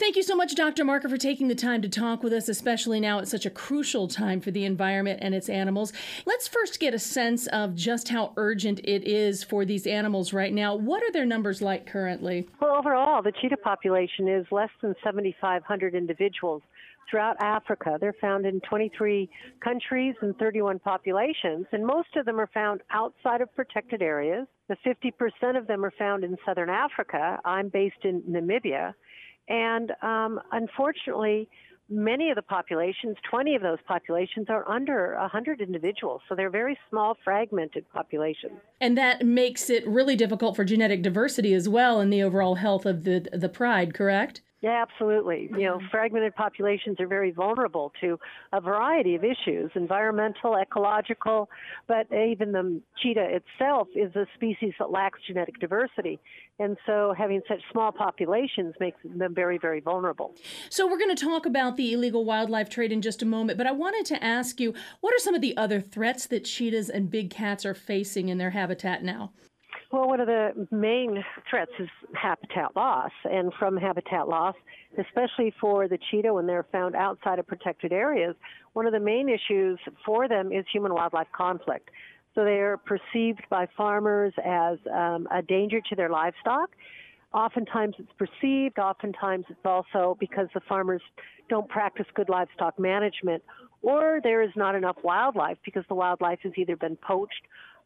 Thank you so much, Dr. Marker, for taking the time to talk with us, especially now at such a crucial time for the environment and its animals. Let's first get a sense of just how urgent it is for these animals right now. What are their numbers like currently? Well, overall, the cheetah population is less than 7,500 individuals throughout Africa. They're found in 23 countries and 31 populations, and most of them are found outside of protected areas. The 50% of them are found in southern Africa. I'm based in Namibia. And unfortunately, many of the populations, 20 of those populations, are under 100 individuals. So they're very small, fragmented populations. And that makes it really difficult for genetic diversity as well and the overall health of the pride, correct? Yeah, absolutely. Fragmented populations are very vulnerable to a variety of issues, environmental, ecological, but even the cheetah itself is a species that lacks genetic diversity. And so having such small populations makes them very, very vulnerable. So we're going to talk about the illegal wildlife trade in just a moment, but I wanted to ask you, what are some of the other threats that cheetahs and big cats are facing in their habitat now? Well, one of the main threats is habitat loss, and from habitat loss, especially for the cheetah when they're found outside of protected areas, one of the main issues for them is human-wildlife conflict. So they are perceived by farmers as a danger to their livestock. Oftentimes it's perceived, oftentimes it's also because the farmers don't practice good livestock management, or there is not enough wildlife because the wildlife has either been poached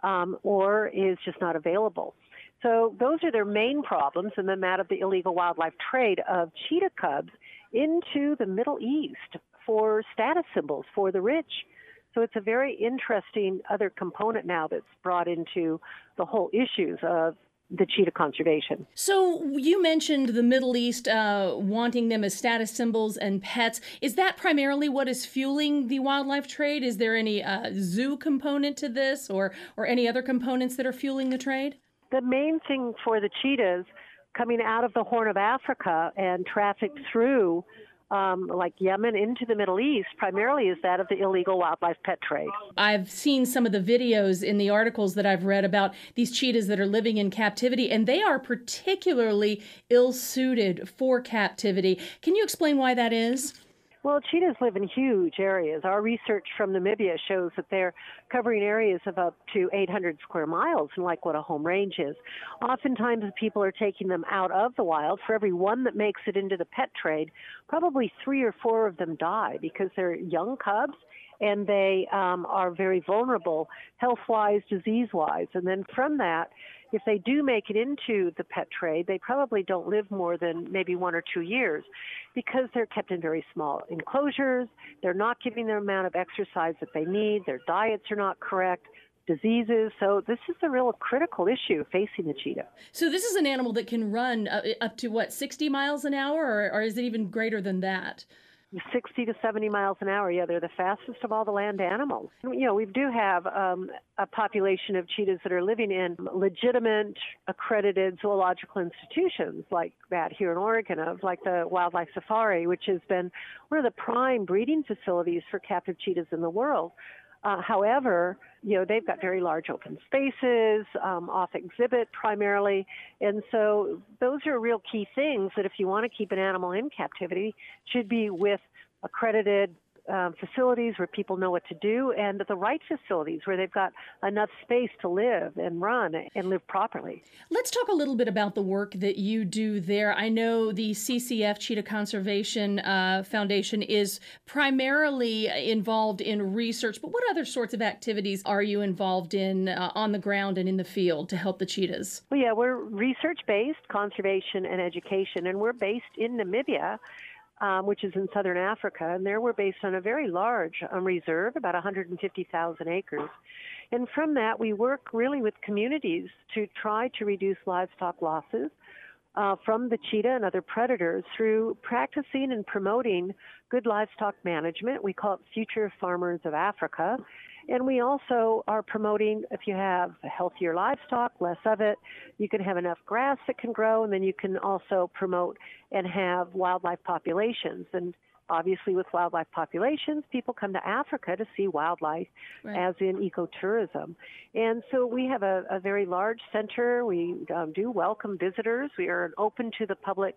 or is just not available. So those are their main problems, and then that of the illegal wildlife trade of cheetah cubs into the Middle East for status symbols for the rich. So it's a very interesting other component now that's brought into the whole issues of the cheetah conservation. So you mentioned the Middle East wanting them as status symbols and pets. Is that primarily what is fueling the wildlife trade? Is there any zoo component to this or any other components that are fueling the trade? The main thing for the cheetahs coming out of the Horn of Africa and trafficked through like Yemen into the Middle East primarily is that of the illegal wildlife pet trade. I've seen some of the videos in the articles that I've read about these cheetahs that are living in captivity, and they are particularly ill-suited for captivity. Can you explain why that is? Well, cheetahs live in huge areas. Our research from Namibia shows that they're covering areas of up to 800 square miles, like what a home range is. Oftentimes, people are taking them out of the wild. For every one that makes it into the pet trade, probably 3 or 4 of them die because they're young cubs and they are very vulnerable health-wise, disease-wise. And then from that, if they do make it into the pet trade, they probably don't live more than maybe 1 or 2 years because they're kept in very small enclosures. They're not giving the amount of exercise that they need. Their diets are not correct. Diseases. So this is a real critical issue facing the cheetah. So this is an animal that can run up to, 60 miles an hour, or is it even greater than that? 60 to 70 miles an hour. Yeah, they're the fastest of all the land animals. We do have a population of cheetahs that are living in legitimate, accredited zoological institutions like that here in Oregon, like the Wildlife Safari, which has been one of the prime breeding facilities for captive cheetahs in the world. However, they've got very large open spaces, off exhibit primarily. And so those are real key things that if you want to keep an animal in captivity, should be with accredited facilities where people know what to do, and the right facilities where they've got enough space to live and run and live properly. Let's talk a little bit about the work that you do there. I know the CCF Cheetah Conservation Foundation is primarily involved in research, but what other sorts of activities are you involved in on the ground and in the field to help the cheetahs? Well, yeah, we're research-based, conservation and education, and we're based in Namibia, which is in southern Africa, and there we're based on a very large reserve, about 150,000 acres. And from that, we work really with communities to try to reduce livestock losses from the cheetah and other predators through practicing and promoting good livestock management. We call it Future Farmers of Africa. And we also are promoting, if you have healthier livestock, less of it, you can have enough grass that can grow, and then you can also promote and have wildlife populations. And obviously with wildlife populations, people come to Africa to see wildlife, right, as in ecotourism. And so we have a very large center. We do welcome visitors. We are open to the public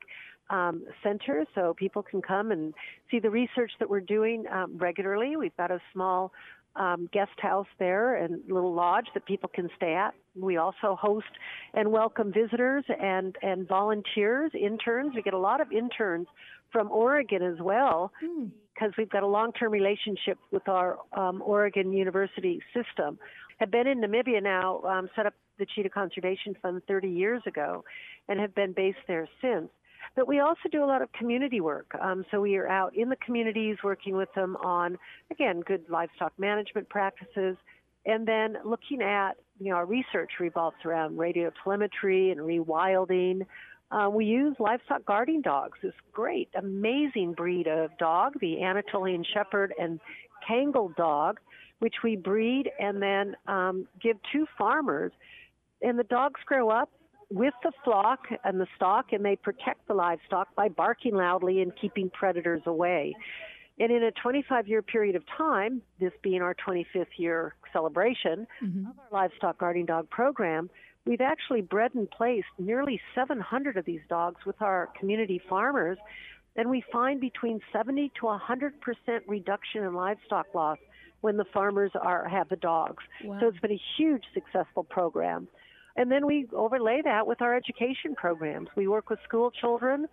center, so people can come and see the research that we're doing regularly. We've got a small guest house there and little lodge that people can stay at. We also host and welcome visitors and volunteers, interns. We get a lot of interns from Oregon as well, because we've got a long-term relationship with our Oregon University system. Have been in Namibia now, set up the Cheetah Conservation Fund 30 years ago, and have been based there since. But we also do a lot of community work. So we are out in the communities working with them on, again, good livestock management practices, and then looking at, our research revolves around radiotelemetry and rewilding. We use livestock guarding dogs, this great, amazing breed of dog, the Anatolian Shepherd and Kangal dog, which we breed and then give to farmers. And the dogs grow up with the flock and the stock, and they protect the livestock by barking loudly and keeping predators away. And in a 25-year period of time, this being our 25th year celebration of our livestock guarding dog program, we've actually bred and placed nearly 700 of these dogs with our community farmers, and we find between 70 to 100% reduction in livestock loss when the farmers have the dogs. Wow. So it's been a huge successful program. And then we overlay that with our education programs. We work with school children.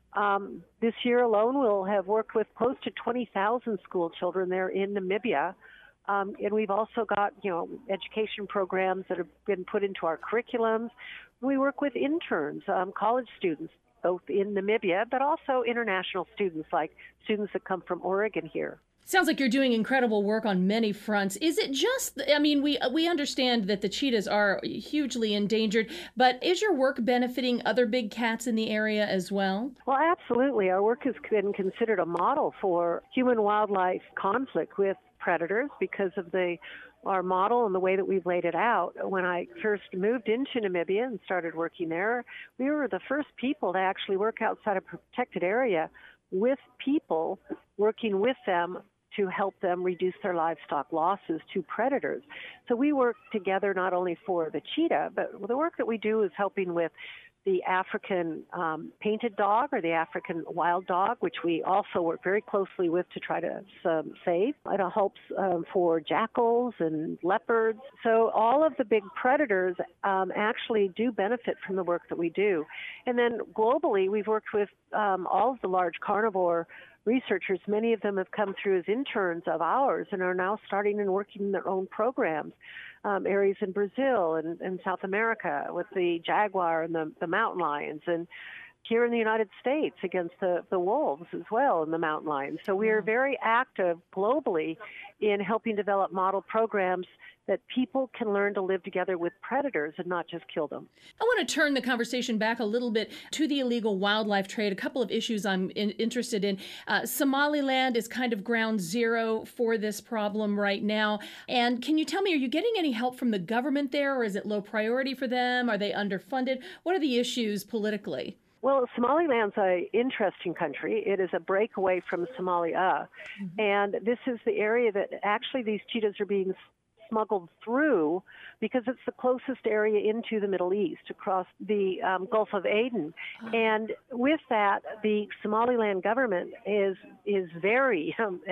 This year alone, we'll have worked with close to 20,000 school children there in Namibia. And we've also got, education programs that have been put into our curriculums. We work with interns, college students, both in Namibia, but also international students, like students that come from Oregon here. Sounds like you're doing incredible work on many fronts. Is it just, we understand that the cheetahs are hugely endangered, but is your work benefiting other big cats in the area as well? Well, absolutely. Our work has been considered a model for human-wildlife conflict with predators because of our model and the way that we've laid it out. When I first moved into Namibia and started working there, we were the first people to actually work outside a protected area with people, working with them to help them reduce their livestock losses to predators. So we work together not only for the cheetah, but the work that we do is helping with the African painted dog or the African wild dog, which we also work very closely with to try to save. It helps for jackals and leopards. So all of the big predators actually do benefit from the work that we do. And then globally, we've worked with all of the large carnivore researchers. Many of them have come through as interns of ours and are now starting and working in their own programs. Areas in Brazil and South America with the jaguar and the mountain lions, and here in the United States against the wolves as well and the mountain lions. So we are very active globally in helping develop model programs that people can learn to live together with predators and not just kill them. I want to turn the conversation back a little bit to the illegal wildlife trade. A couple of issues I'm interested in. Somaliland is kind of ground zero for this problem right now. And can you tell me, are you getting any help from the government there, or is it low priority for them? Are they underfunded? What are the issues politically? Well, Somaliland's an interesting country. It is a breakaway from Somalia. And this is the area that actually these cheetahs are being smuggled through because it's the closest area into the Middle East across the Gulf of Aden. And with that, the Somaliland government is very,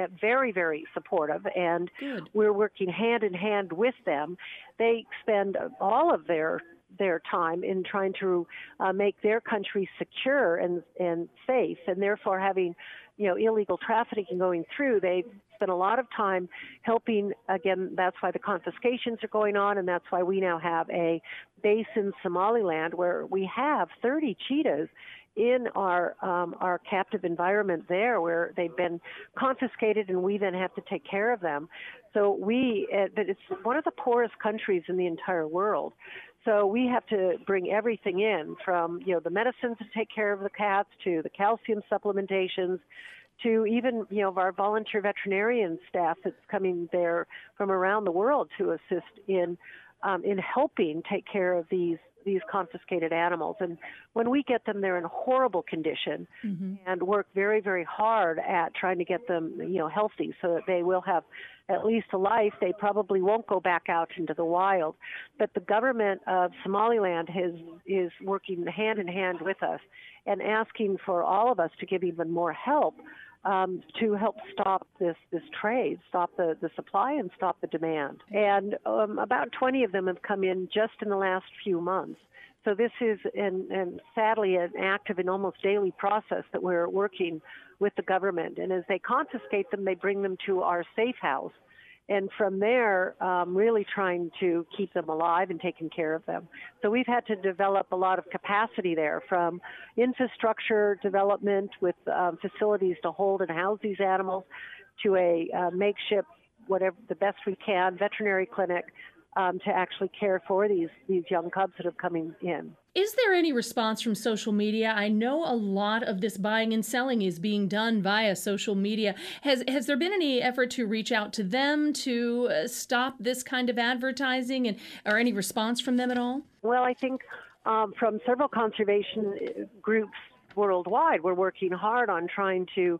very supportive, and we're working hand in hand with them. They spend all of their time in trying to make their country secure and safe, and therefore having illegal trafficking going through. They spent a lot of time helping. Again, that's why the confiscations are going on, and that's why we now have a base in Somaliland where we have 30 cheetahs in our captive environment there, where they've been confiscated, and we then have to take care of them. So but it's one of the poorest countries in the entire world. So we have to bring everything in from, the medicines to take care of the cats, to the calcium supplementations, to even, our volunteer veterinarian staff that's coming there from around the world to assist in helping take care of these these confiscated animals. And when we get them, they're in horrible condition, and work very, very hard at trying to get them, healthy so that they will have at least a life. They probably won't go back out into the wild. But the government of Somaliland is working hand in hand with us and asking for all of us to give even more help to help stop this trade, stop the supply and stop the demand. And about 20 of them have come in just in the last few months. So this is, and sadly, an active and almost daily process that we're working with the government. And as they confiscate them, they bring them to our safe house. And from there, really trying to keep them alive and taking care of them. So we've had to develop a lot of capacity there, from infrastructure development with facilities to hold and house these animals, to a makeshift, whatever the best we can, veterinary clinic, to actually care for these young cubs that are coming in. Is there any response from social media? I know a lot of this buying and selling is being done via social media. Has there been any effort to reach out to them to stop this kind of advertising, or any response from them at all? Well, I think from several conservation groups worldwide, we're working hard on trying to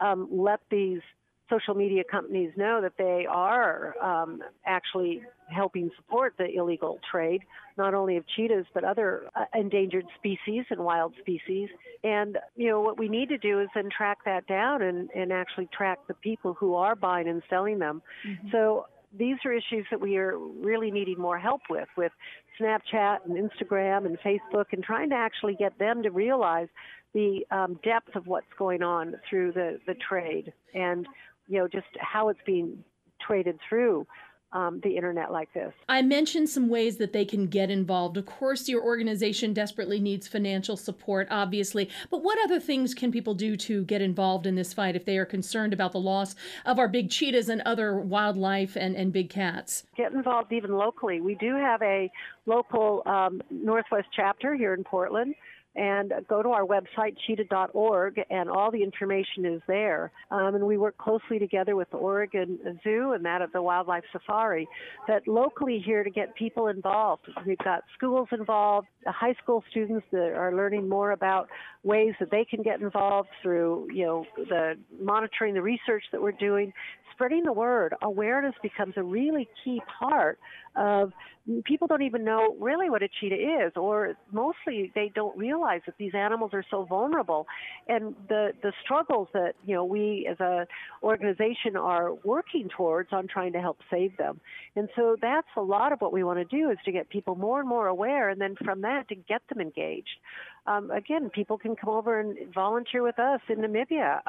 let these social media companies know that they are actually helping support the illegal trade, not only of cheetahs, but other endangered species and wild species. And, what we need to do is then track that down and actually track the people who are buying and selling them. So these are issues that we are really needing more help with Snapchat and Instagram and Facebook, and trying to actually get them to realize the depth of what's going on through the trade, and just how it's being traded through the internet like this. I mentioned some ways that they can get involved. Of course, your organization desperately needs financial support, obviously. But what other things can people do to get involved in this fight if they are concerned about the loss of our big cheetahs and other wildlife and big cats? Get involved even locally. We do have a local Northwest chapter here in Portland. And go to our website, cheetah.org, and all the information is there. And we work closely together with the Oregon Zoo and that of the Wildlife Safari, that locally here to get people involved. We've got schools involved, high school students that are learning more about ways that they can get involved through, the monitoring the research that we're doing. Spreading the word. Awareness becomes a really key part of, people don't even know really what a cheetah is, or mostly they don't realize that these animals are so vulnerable, and the struggles that we as a organization are working towards on trying to help save them. And so that's a lot of what we want to do, is to get people more and more aware, and then from that to get them engaged. Again, people can come over and volunteer with us in Namibia.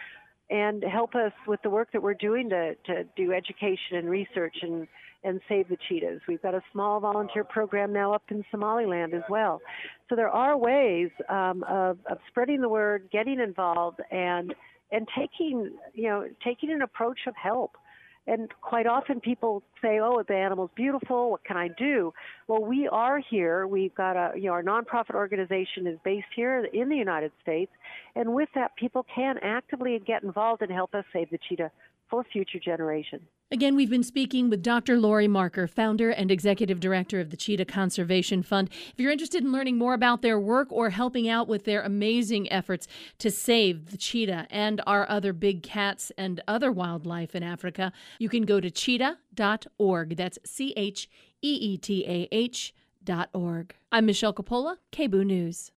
And help us with the work that we're doing to do education and research and save the cheetahs. We've got a small volunteer program now up in Somaliland as well. So there are ways of spreading the word, getting involved, and taking an approach of help. And quite often people say, "Oh, the animal's beautiful. What can I do?" Well, we are here. We've got our nonprofit organization is based here in the United States, and with that, people can actively get involved and help us save the cheetah for future generations. Again, we've been speaking with Dr. Lori Marker, founder and executive director of the Cheetah Conservation Fund. If you're interested in learning more about their work or helping out with their amazing efforts to save the cheetah and our other big cats and other wildlife in Africa, you can go to cheetah.org. That's CHEETAH.org. I'm Michelle Coppola, KBOO News.